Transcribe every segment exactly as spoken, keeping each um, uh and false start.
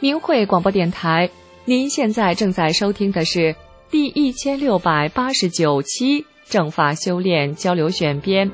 明慧广播电台，您现在正在收听的是第一千六百八十九期正法修炼交流选编。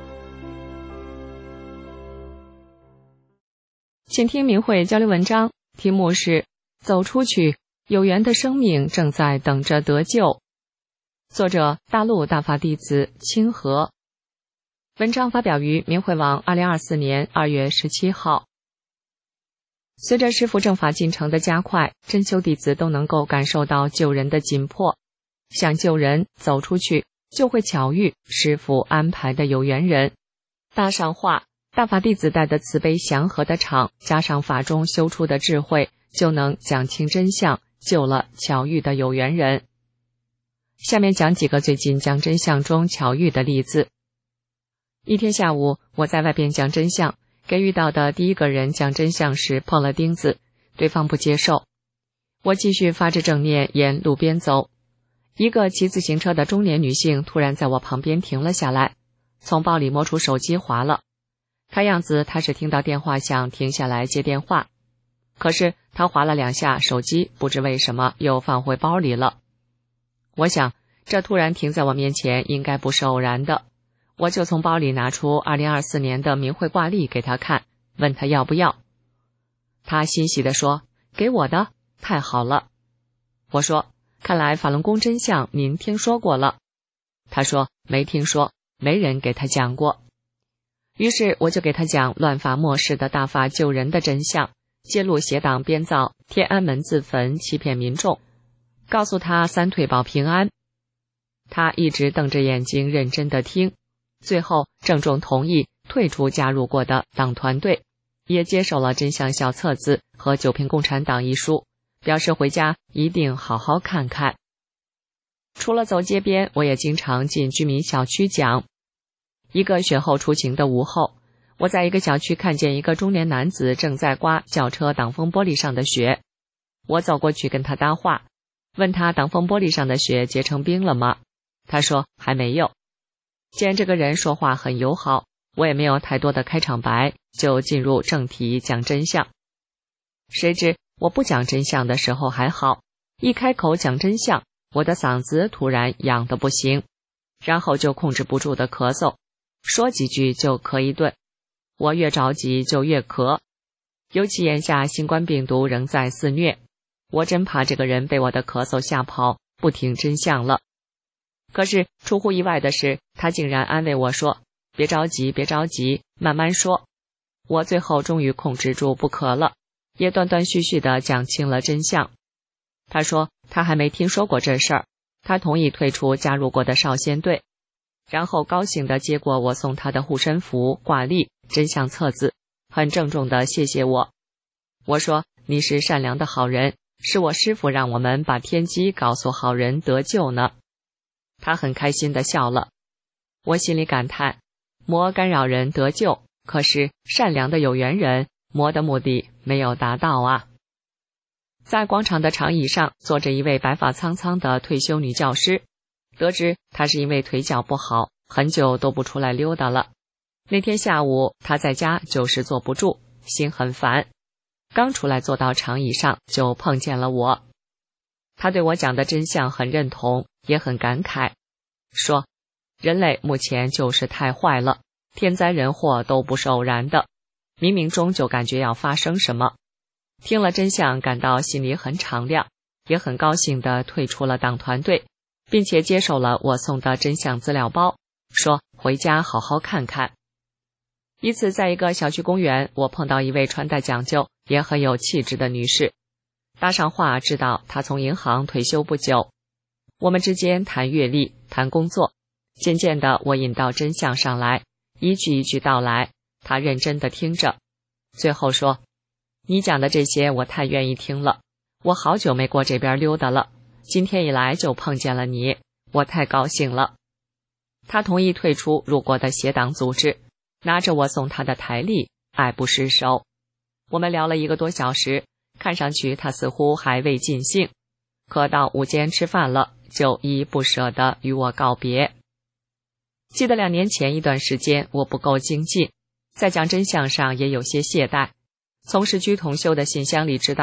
请听明慧交流文章，题目是走出去，有缘的生命正在等着得救。作者大陆大法弟子清河。文章发表于明慧网二零二四年二月十七号。随着师父正法进程的加快，真修弟子都能够感受到救人的紧迫。想救人走出去，就会巧遇师父安排的有缘人。大上化，大法弟子带的慈悲祥和的场，加上法中修出的智慧，就能讲清真相，救了巧遇的有缘人。下面讲几个最近讲真相中巧遇的例子。一天下午，我在外边讲真相，给遇到的第一个人讲真相时碰了钉子，对方不接受。我继续发着正念沿路边走，一个骑自行车的中年女性突然在我旁边停了下来，从包里摸出手机划了。看样子她是听到电话响停下来接电话，可是她划了两下，手机不知为什么又放回包里了。我想这突然停在我面前应该不是偶然的，我就从包里拿出二零二四年的明慧挂历给他看，问他要不要。他欣喜地说，给我的，太好了。我说，看来法轮功真相您听说过了。他说，没听说，没人给他讲过。于是我就给他讲乱法末世的大法救人的真相，揭露邪党编造天安门自焚欺骗民众，告诉他三退保平安。他一直瞪着眼睛认真地听，最后郑重同意退出加入过的党团队，也接受了真相小册子和九评共产党一书，表示回家一定好好看看。除了走街边，我也经常进居民小区讲。一个雪后初晴的午后，我在一个小区看见一个中年男子正在刮轿车挡风玻璃上的雪。我走过去跟他搭话，问他挡风玻璃上的雪结成冰了吗？他说还没有。见这个人说话很友好，我也没有太多的开场白，就进入正题讲真相。谁知我不讲真相的时候还好，一开口讲真相，我的嗓子突然痒得不行，然后就控制不住的咳嗽，说几句就咳一顿。我越着急就越咳，尤其眼下新冠病毒仍在肆虐，我真怕这个人被我的咳嗽吓跑，不听真相了。可是出乎意外的是，他竟然安慰我说，别着急别着急，慢慢说。我最后终于控制住不咳了，也断断续续地讲清了真相。他说他还没听说过这事儿，他同意退出加入过的少先队，然后高兴地接过我送他的护身符、挂历、真相册子，很郑重地谢谢我。我说，你是善良的好人，是我师父让我们把天机告诉好人得救呢。他很开心地笑了。我心里感叹，魔干扰人得救，可是善良的有缘人，魔的目的没有达到啊。在广场的长椅上坐着一位白发苍苍的退休女教师，得知她是因为腿脚不好，很久都不出来溜达了。那天下午她在家就是坐不住，心很烦，刚出来坐到长椅上就碰见了我。她对我讲的真相很认同，也很感慨，说人类目前就是太坏了，天灾人祸都不是偶然的，冥冥中就感觉要发生什么。听了真相，感到心里很敞亮，也很高兴地退出了党团队，并且接受了我送的真相资料包，说回家好好看看。一次在一个小区公园，我碰到一位穿戴讲究也很有气质的女士，搭上话知道她从银行退休不久。我们之间谈阅历，谈工作，渐渐的我引到真相上来，一句一句道来，她认真地听着，最后说，你讲的这些我太愿意听了，我好久没过这边溜达了，今天一来就碰见了你，我太高兴了。他同意退出入过的邪党组织，拿着我送他的台历，爱不释手。我们聊了一个多小时，看上去他似乎还未尽兴，可到午间吃饭了，就依依不舍地与我告别。记得两年前一段时间我不够精进，在讲真相上也有些懈怠。从市区同修的信箱里知道，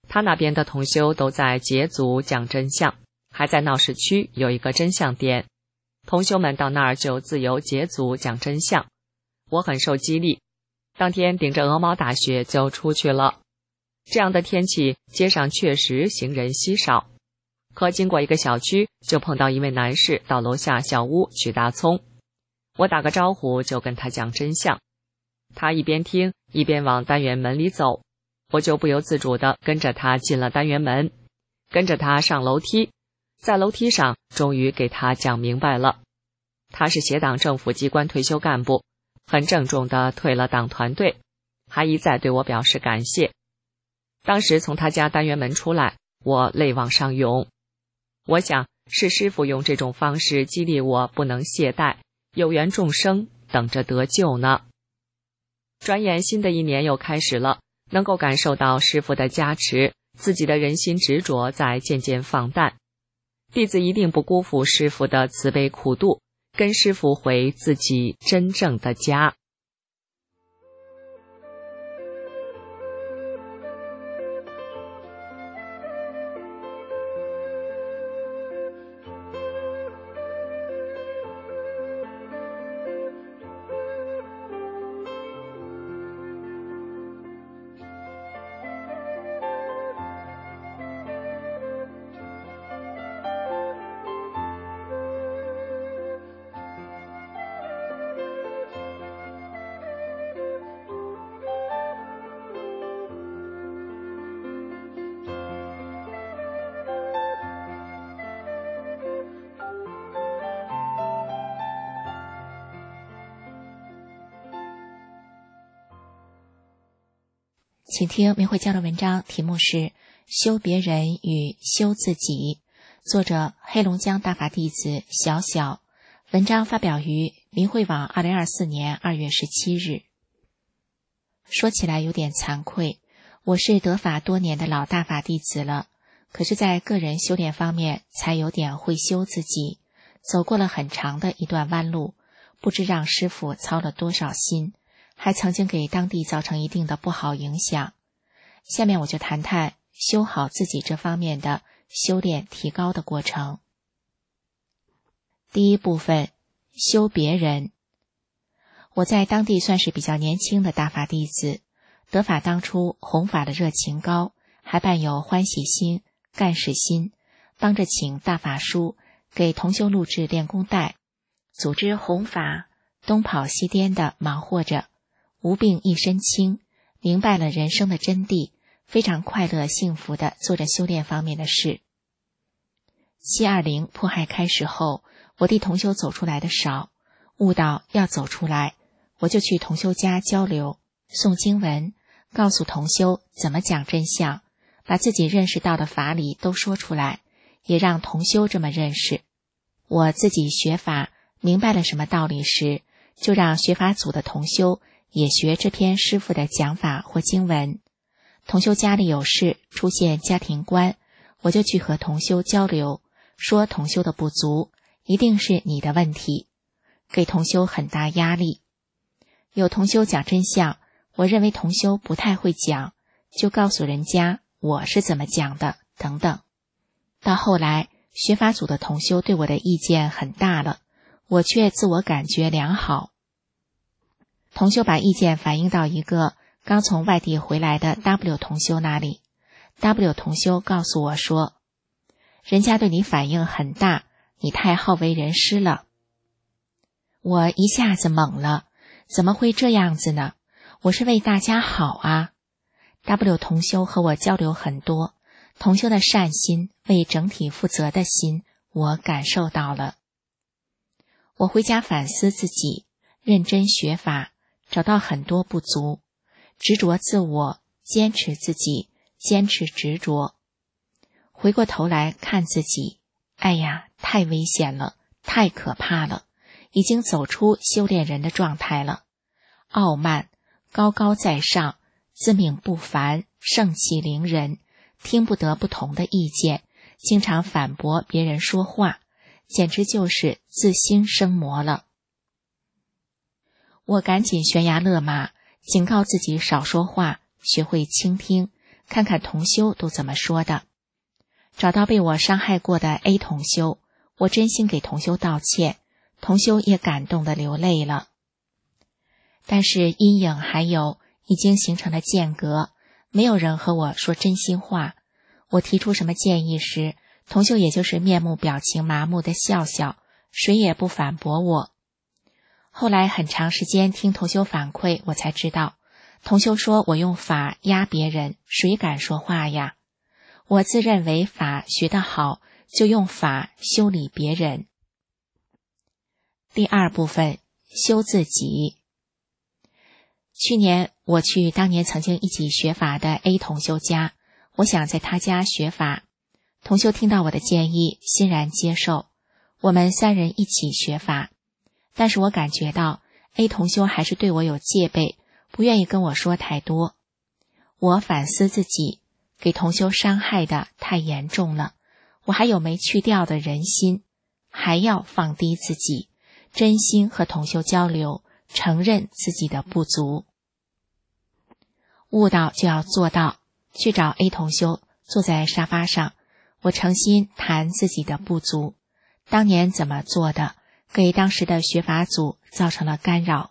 他那边的同修都在结组讲真相，还在闹市区有一个真相点，同修们到那儿就自由结组讲真相。我很受激励，当天顶着鹅毛大雪就出去了。这样的天气，街上确实行人稀少。可经过一个小区，就碰到一位男士到楼下小屋取大葱。我打个招呼就跟他讲真相，他一边听一边往单元门里走，我就不由自主地跟着他进了单元门，跟着他上楼梯，在楼梯上终于给他讲明白了。他是协党政府机关退休干部，很郑重地退了党团队，还一再对我表示感谢。当时从他家单元门出来，我泪往上涌。我想是师父用这种方式激励我不能懈怠，有缘众生等着得救呢。转眼新的一年又开始了，能够感受到师父的加持，自己的人心执着在渐渐放淡。弟子一定不辜负师父的慈悲苦度，跟师父回自己真正的家。 请听明慧交流文章，题目是修别人与修自己，作者黑龙江大法弟子小小，文章发表于明慧网二零二四年二月十七日。说起来有点惭愧，我是得法多年的老大法弟子了，可是在个人修炼方面才有点会修自己，走过了很长的一段弯路，不知让师父操了多少心，还曾经给当地造成一定的不好影响。下面我就谈谈修好自己这方面的修炼提高的过程。第一部分，修别人。我在当地算是比较年轻的大法弟子，得法当初弘法的热情高，还伴有欢喜心、干事心，帮着请大法书，给同修录制练功带，组织弘法，东跑西颠的忙活着，无病一身轻，明白了人生的真谛，非常快乐幸福地做着修炼方面的事。七二零迫害开始后，我弟同修走出来的少，悟到要走出来，我就去同修家交流，诵经文，告诉同修怎么讲真相，把自己认识到的法理都说出来，也让同修这么认识。我自己学法明白了什么道理时，就让学法组的同修也学这篇师父的讲法或经文。同修家里有事，出现家庭关，我就去和同修交流，说同修的不足一定是你的问题，给同修很大压力。有同修讲真相，我认为同修不太会讲，就告诉人家我是怎么讲的等等。到后来学法组的同修对我的意见很大了，我却自我感觉良好。同修把意见反映到一个刚从外地回来的 W 同修那里， W 同修告诉我说，人家对你反应很大，你太好为人师了。我一下子懵了，怎么会这样子呢？我是为大家好啊。 W 同修和我交流很多，同修的善心，为整体负责的心，我感受到了。我回家反思自己，认真学法，找到很多不足，执着自我，坚持自己，坚持执着。回过头来看自己，哎呀，太危险了，太可怕了，已经走出修炼人的状态了。傲慢，高高在上，自命不凡，盛气凌人，听不得不同的意见，经常反驳别人说话，简直就是自心生魔了。我赶紧悬崖勒马，警告自己少说话，学会倾听， 看看同修都怎么说的。找到被我伤害过的 A 同修，我真心给同修道歉，同修也感动得流泪了。但是阴影还有，已经形成了间隔，没有人和我说真心话。我提出什么建议时，同修也就是面目表情麻木的笑笑，谁也不反驳我。后来很长时间听同修反馈，我才知道，同修说我用法压别人，谁敢说话呀？我自认为法学得好，就用法修理别人。第二部分，修自己。去年我去当年曾经一起学法的 A 同修家，我想在他家学法。同修听到我的建议，欣然接受，我们三人一起学法。但是我感觉到 A 同修还是对我有戒备，不愿意跟我说太多。我反思自己，给同修伤害的太严重了，我还有没去掉的人心，还要放低自己，真心和同修交流，承认自己的不足。悟到就要做到，去找 A 同修，坐在沙发上，我诚心谈自己的不足，当年怎么做的，给当时的学法组造成了干扰。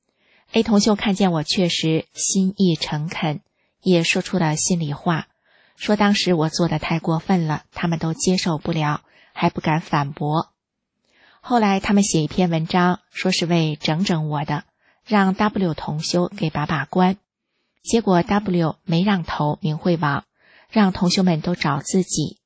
A 同修看见我确实心意诚恳，也说出了心里话，说当时我做的太过分了，他们都接受不了，还不敢反驳。后来他们写一篇文章，说是为整整我的，让 W 同修给把把关。结果 W 没让投明慧网，让同修们都找自己。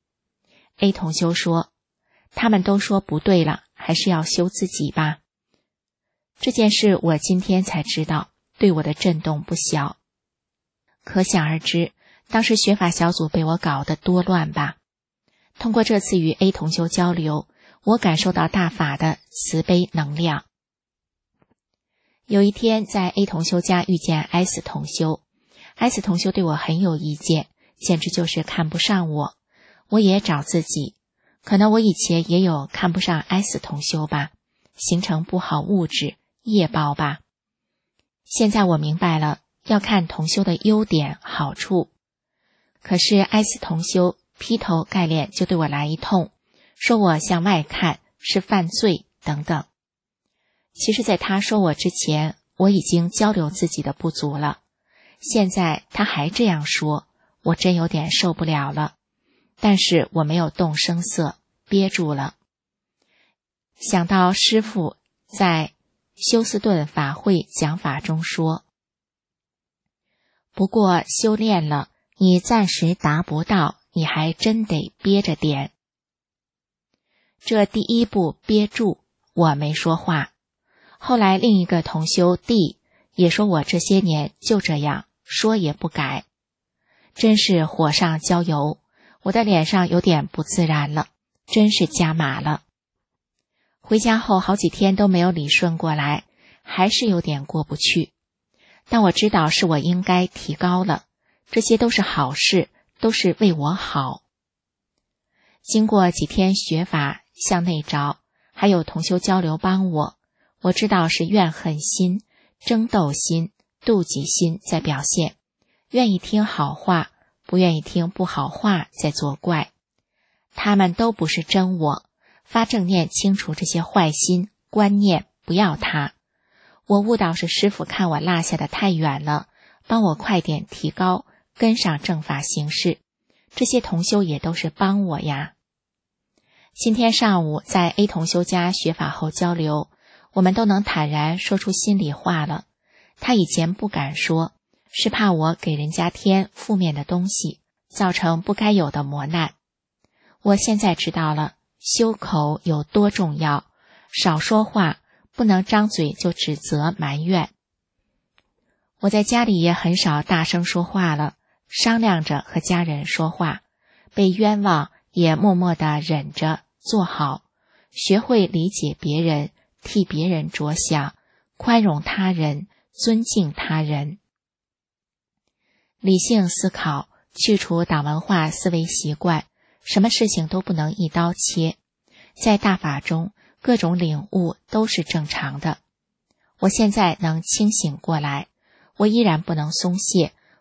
A 同修说，他们都说不对了，还是要修自己吧。这件事我今天才知道，对我的震动不小。可想而知，当时学法小组被我搞得多乱吧。通过这次与 A 同修交流，我感受到大法的慈悲能量。有一天在 A 同修家遇见 S 同修， S 同修对我很有意见，简直就是看不上我。我也找自己，可能我以前也有看不上 S 同修吧，形成不好物质业报吧。现在我明白了，要看同修的优点好处。可是 S 同修劈头盖脸就对我来一通，说我向外看是犯罪等等。其实在他说我之前，我已经交流自己的不足了，现在他还这样说，我真有点受不了了。但是我没有动声色，憋住了。想到师父在休斯顿法会讲法中说，不过修炼了，你暂时达不到，你还真得憋着点。这第一步憋住，我没说话。后来另一个同修 D 也说我这些年就这样，说也不改，真是火上浇油，我的脸上有点不自然了，真是加码了。回家后好几天都没有理顺过来，还是有点过不去。但我知道是我应该提高了，这些都是好事，都是为我好。经过几天学法向内找，还有同修交流帮我，我知道是怨恨心、争斗心、妒忌心在表现，愿意听好话，不愿意听不好话在作怪。他们都不是真我，发正念清除这些坏心观念，不要它。我悟到是师父看我落下的太远了，帮我快点提高，跟上正法行事。这些同修也都是帮我呀。今天上午在 A 同修家学法后交流，我们都能坦然说出心里话了。他以前不敢说，是怕我给人家添负面的东西，造成不该有的磨难。我现在知道了，修口有多重要，少说话，不能张嘴就指责埋怨。我在家里也很少大声说话了，商量着和家人说话，被冤枉也默默地忍着做好，学会理解别人，替别人着想，宽容他人，尊敬他人。理性思考，去除党文化思维习惯，什么事情都不能一刀切。在大法中，各种领悟都是正常的。我现在能清醒过来，我依然不能松懈，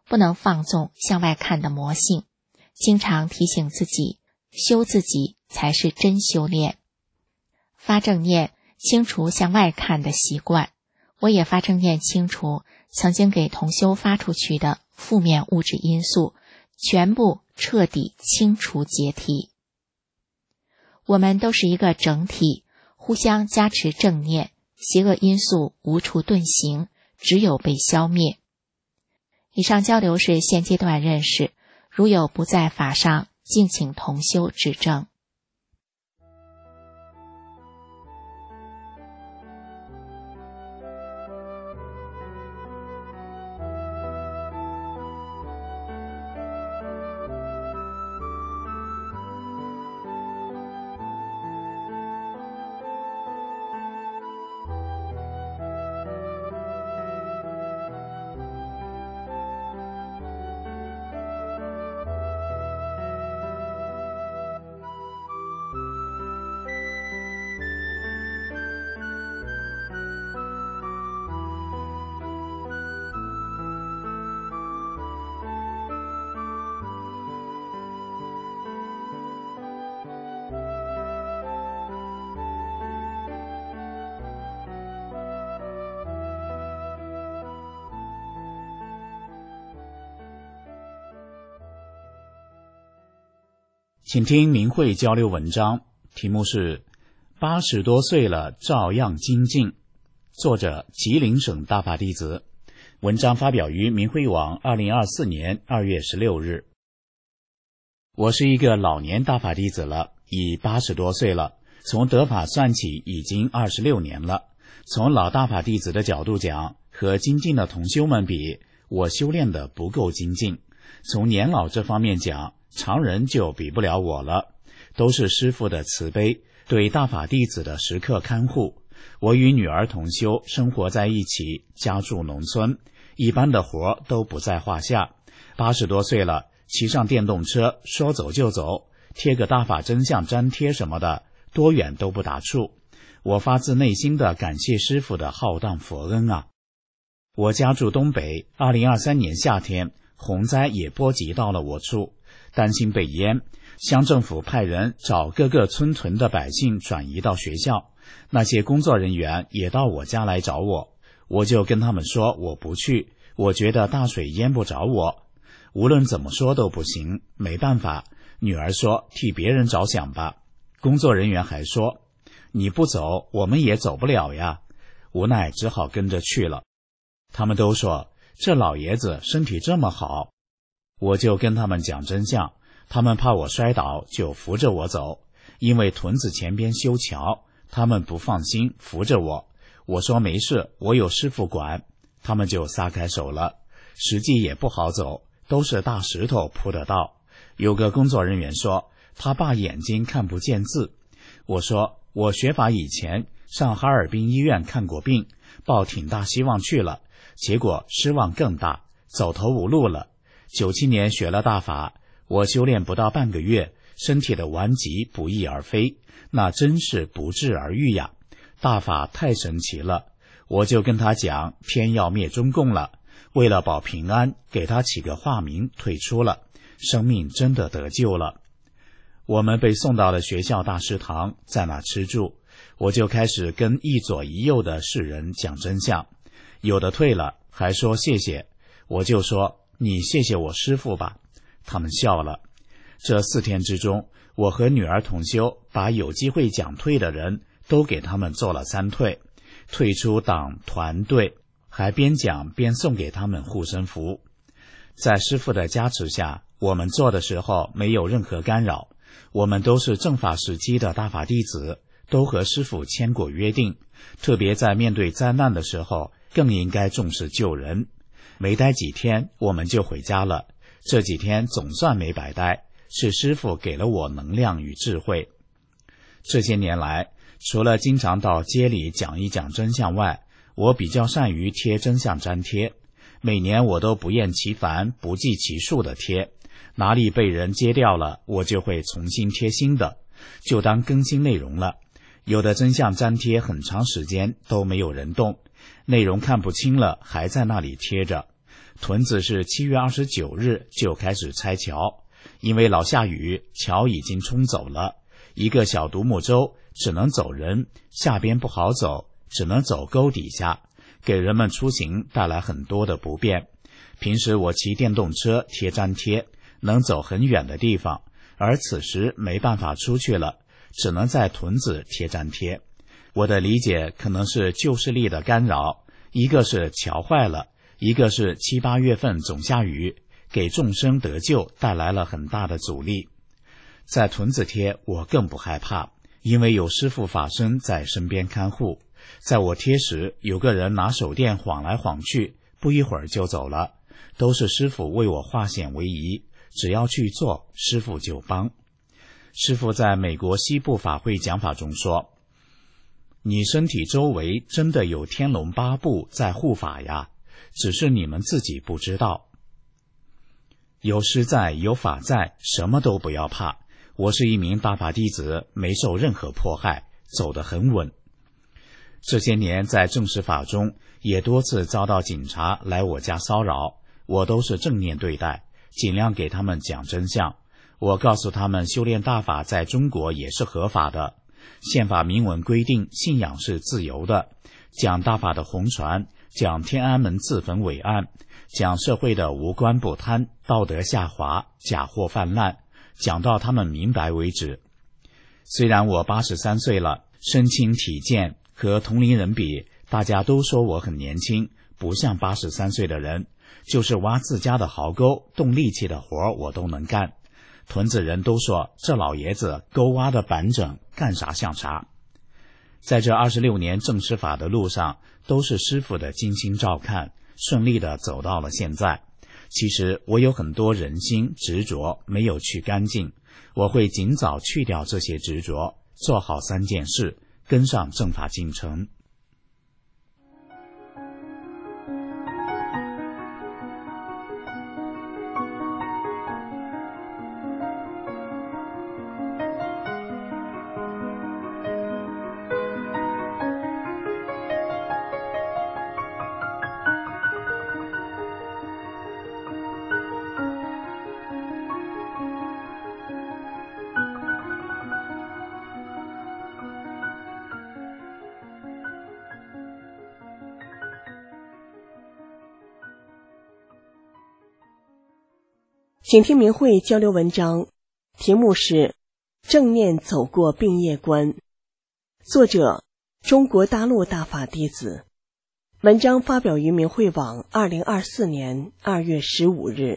不能放纵向外看的魔性，经常提醒自己，修自己才是真修炼。发正念，清除向外看的习惯。我也发正念清除曾经给同修发出去的负面物质因素，全部彻底清除解体。我们都是一个整体，互相加持正念，邪恶因素无处遁形，只有被消灭。以上交流是现阶段认识，如有不在法上，敬请同修指正。 请听明慧交流文章，题目是八十多岁了照样精进，作者吉林省大法弟子。文章发表于明慧网二零二四年二月十六日。我是一个老年大法弟子了，已八十多岁了，从得法算起已经二十六年了。从老大法弟子的角度讲，和精进的同修们比，我修炼的不够精进。从年老这方面讲，常人就比不了我了，都是师父的慈悲，对大法弟子的时刻看护。我与女儿同修生活在一起，家住农村，一般的活都不在话下。八十多岁了，骑上电动车说走就走，贴个大法真相粘贴什么的，多远都不打怵。我发自内心的感谢师父的浩荡佛恩啊！我家住东北，二零二三年夏天，洪灾也波及到了我处，担心被淹，乡政府派人找各个村屯的百姓转移到学校，那些工作人员也到我家来找我，我就跟他们说我不去，我觉得大水淹不着我。无论怎么说都不行，没办法，女儿说替别人着想吧。工作人员还说你不走我们也走不了呀，无奈只好跟着去了。他们都说这老爷子身体这么好，我就跟他们讲真相，他们怕我摔倒就扶着我走，因为屯子前边修桥，他们不放心扶着我。我说没事，我有师父管，他们就撒开手了。实际也不好走，都是大石头铺的道。有个工作人员说他爸眼睛看不见字，我说我学法以前上哈尔滨医院看过病，抱挺大希望去了，结果失望更大，走投无路了。九七年学了大法，我修炼不到半个月，身体的顽疾不翼而飞，那真是不治而愈呀！大法太神奇了，我就跟他讲天要灭中共了，为了保平安，给他起个化名退出了，生命真的得救了。我们被送到了学校大食堂，在那吃住，我就开始跟一左一右的世人讲真相，有的退了还说谢谢，我就说你谢谢我师父吧，他们笑了。这四天之中，我和女儿同修把有机会讲退的人都给他们做了三退，退出党团队，还边讲边送给他们护身符。在师父的加持下，我们做的时候没有任何干扰，我们都是正法时期的大法弟子，都和师父签过约定，特别在面对灾难的时候更应该重视救人。没待几天我们就回家了，这几天总算没白待，是师父给了我能量与智慧。这些年来，除了经常到街里讲一讲真相外，我比较善于贴真相粘贴，每年我都不厌其烦不计其数的贴，哪里被人揭掉了，我就会重新贴新的，就当更新内容了。有的真相粘贴很长时间都没有人动，内容看不清了还在那里贴着， 屯子是七月二十九日就开始拆桥，因为老下雨，桥已经冲走了，一个小独木舟只能走人，下边不好走，只能走沟底下，给人们出行带来很多的不便。平时我骑电动车贴粘贴，能走很远的地方，而此时没办法出去了，只能在屯子贴粘贴。我的理解可能是旧势力的干扰，一个是桥坏了，一个是七八月份总下雨，给众生得救带来了很大的阻力。在屯子贴我更不害怕，因为有师父法身在身边看护。在我贴时，有个人拿手电晃来晃去，不一会儿就走了，都是师父为我化险为夷，只要去做，师父就帮。师父在美国西部法会讲法中说，你身体周围真的有天龙八部在护法呀，只是你们自己不知道。有师在，有法在，什么都不要怕。我是一名大法弟子，没受任何迫害，走得很稳。这些年在正式法中，也多次遭到警察来我家骚扰，我都是正面对待，尽量给他们讲真相。我告诉他们，修炼大法在中国也是合法的，宪法明文规定信仰是自由的，讲大法的红传，讲天安门自焚伟案，讲社会的无官不贪，道德下滑，假货泛滥，讲到他们明白为止。虽然我八十三岁了，身轻体健，和同龄人比，大家都说我很年轻，不像八十三岁的人，就是挖自家的壕沟，动力气的活我都能干。屯子人都说这老爷子沟挖的板整，干啥像啥。在这二十六年正师法的路上，都是师父的精心照看，顺利的走到了现在。其实我有很多人心执着没有去干净，我会尽早去掉这些执着，做好三件事，跟上正法进程。 请听明慧交流文章，题目是正念走过病业关，作者中国大陆大法弟子。文章发表于明慧网二零二四年二月十五日。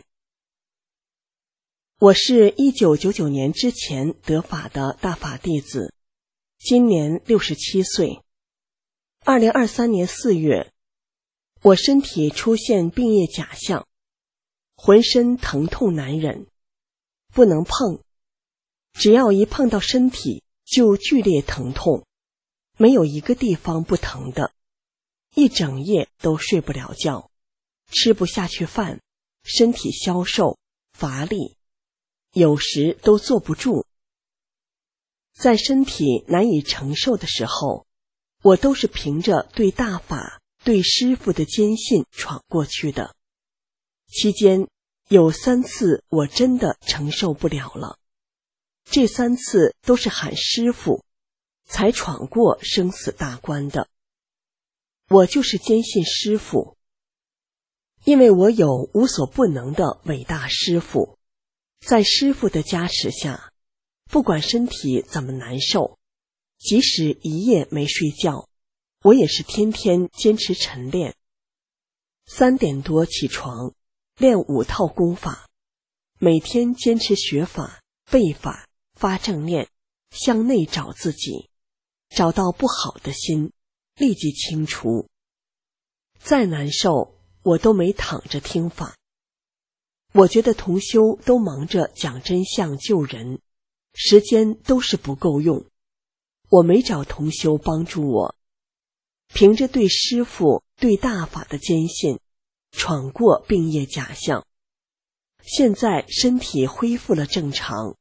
我是一九九九年之前得法的大法弟子，今年六十七岁。二零二三年四月，我身体出现病业假象，浑身疼痛难忍，不能碰，只要一碰到身体就剧烈疼痛，没有一个地方不疼的，一整夜都睡不了觉，吃不下去饭，身体消瘦乏力，有时都坐不住。在身体难以承受的时候，我都是凭着对大法对师父的坚信闯过去的。期间有三次我真的承受不了了，这三次都是喊师父才闯过生死大关的。我就是坚信师父，因为我有无所不能的伟大师父，在师父的加持下，不管身体怎么难受，即使一夜没睡觉，我也是天天坚持晨练。三点多起床，练五套功法，每天坚持学法、背法、发正念，向内找自己，找到不好的心，立即清除。再难受，我都没躺着听法。我觉得同修都忙着讲真相救人，时间都是不够用，我没找同修帮助我，凭着对师父对大法的坚信，闯过病业假象，现在身体恢复了正常。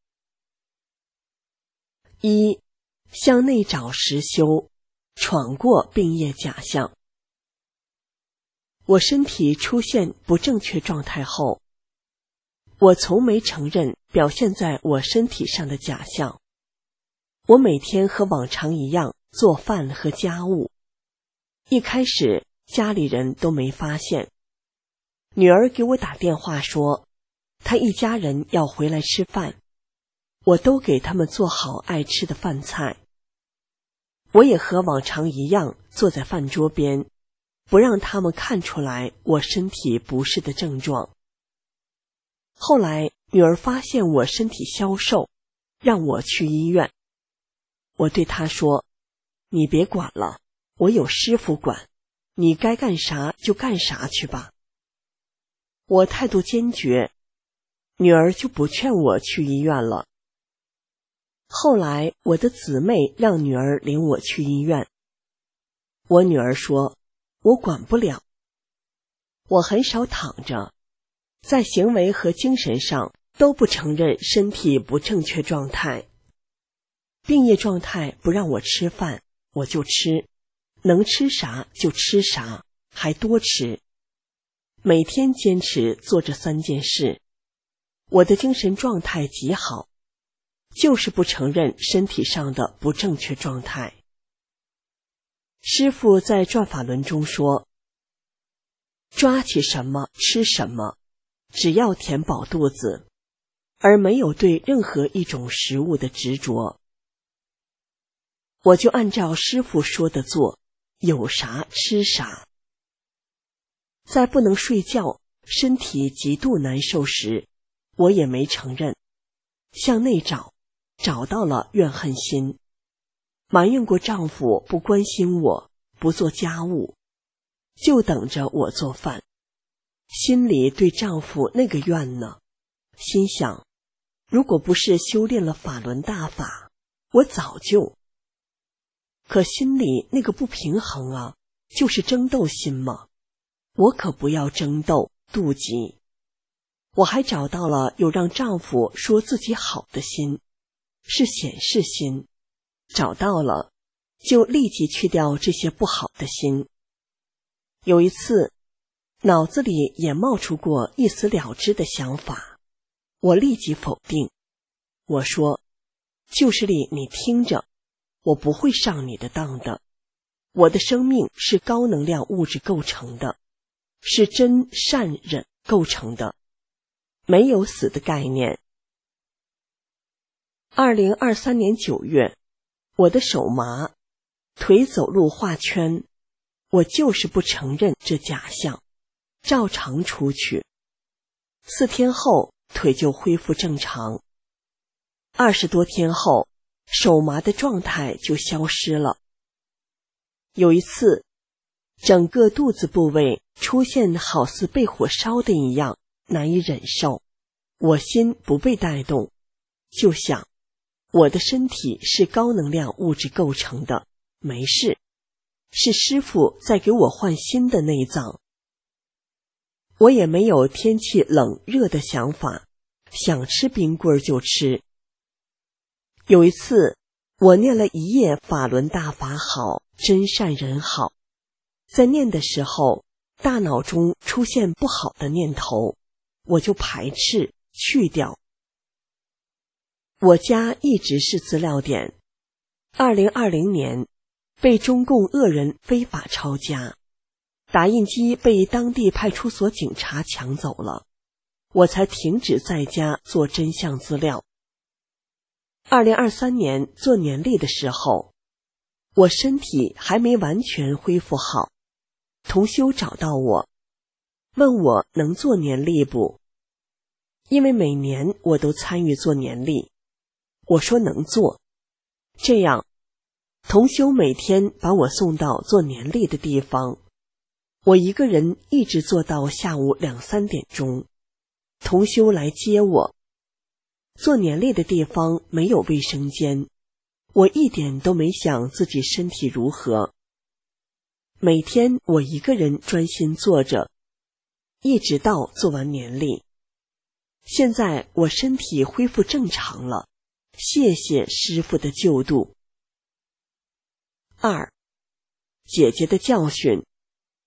一，向内找实修，闯过病业假象。 我身体出现不正确状态后，我从没承认表现在我身体上的假象。我每天和往常一样做饭和家务，一开始家里人都没发现。女儿给我打电话说，她一家人要回来吃饭，我都给他们做好爱吃的饭菜。我也和往常一样坐在饭桌边，不让他们看出来我身体不适的症状。后来女儿发现我身体消瘦，让我去医院。我对她说，你别管了，我有师傅管，你该干啥就干啥去吧。我态度坚决，女儿就不劝我去医院了。后来我的姊妹让女儿领我去医院，我女儿说，我管不了。我很少躺着，在行为和精神上都不承认身体不正确状态。病业状态不让我吃饭，我就吃，能吃啥就吃啥，还多吃。每天坚持做这三件事，我的精神状态极好，就是不承认身体上的不正确状态。师父在转法轮中说，抓起什么吃什么，只要填饱肚子，而没有对任何一种食物的执着。我就按照师父说的做，有啥吃啥。在不能睡觉，身体极度难受时，我也没承认，向内找，找到了怨恨心，埋怨过丈夫不关心我，不做家务，就等着我做饭。心里对丈夫那个怨呢，心想，如果不是修炼了法轮大法，我早就……可心里那个不平衡啊，就是争斗心嘛，我可不要争斗妒忌。我还找到了有让丈夫说自己好的心，是显示心，找到了就立即去掉这些不好的心。有一次脑子里也冒出过一死了之的想法，我立即否定。我说，就是理你听着，我不会上你的当的。我的生命是高能量物质构成的，是真善忍构成的，没有死的概念。二零二三年九月，我的手麻，腿走路画圈，我就是不承认这假象，照常出去。四天后，腿就恢复正常。二十多天后，手麻的状态就消失了。有一次，整个肚子部位出现好似被火烧的一样，难以忍受。我心不被带动，就想，我的身体是高能量物质构成的，没事，是师父在给我换新的内脏。我也没有天气冷热的想法，想吃冰棍就吃。有一次，我念了一夜法轮大法好，真善人好，在念的时候，大脑中出现不好的念头，我就排斥去掉。我家一直是资料点，二零二零年被中共恶人非法抄家，打印机被当地派出所警察抢走了，我才停止在家做真相资料。二零二三年做年历的时候，我身体还没完全恢复好，同修找到我，问我能做年历不？因为每年我都参与做年历，我说能做。这样，同修每天把我送到做年历的地方，我一个人一直做到下午两三点钟，同修来接我。做年历的地方没有卫生间，我一点都没想自己身体如何。每天我一个人专心做着，一直到做完年历。现在我身体恢复正常了，谢谢师父的救度。二，姐姐的教训，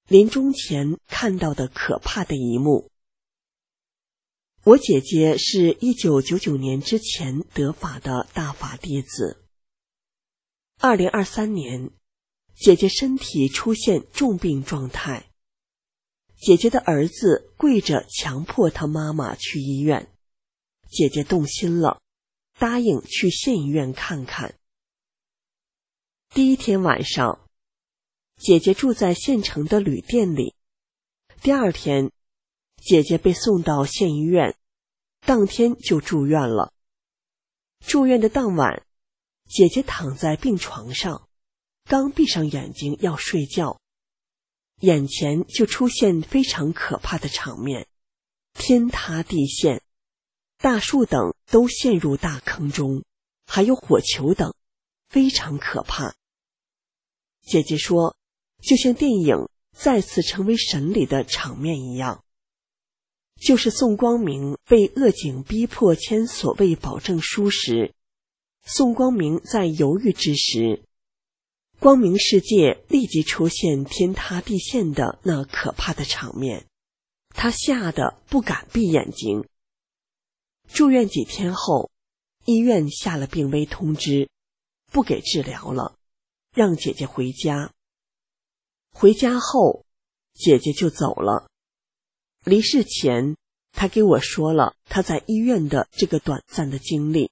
临终前看到的可怕的一幕。我姐姐是一九九九年之前得法的大法弟子。二零二三年，姐姐身体出现重病状态，姐姐的儿子跪着强迫她妈妈去医院，姐姐动心了，答应去县医院看看。第一天晚上，姐姐住在县城的旅店里，第二天姐姐被送到县医院，当天就住院了。住院的当晚，姐姐躺在病床上，刚闭上眼睛要睡觉，眼前就出现非常可怕的场面，天塌地陷，大树等都陷入大坑中，还有火球等，非常可怕。姐姐说，就像电影再次成为神里的场面一样。就是宋光明被恶警逼迫签所谓保证书时，宋光明在犹豫之时，光明世界立即出现天塌地陷的那可怕的场面，他吓得不敢闭眼睛。住院几天后，医院下了病危通知，不给治疗了，让姐姐回家。回家后，姐姐就走了。离世前，她给我说了她在医院的这个短暂的经历。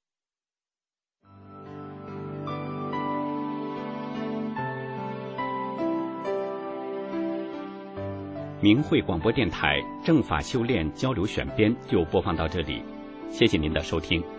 明慧广播电台正法修炼交流选编就播放到这里，谢谢您的收听。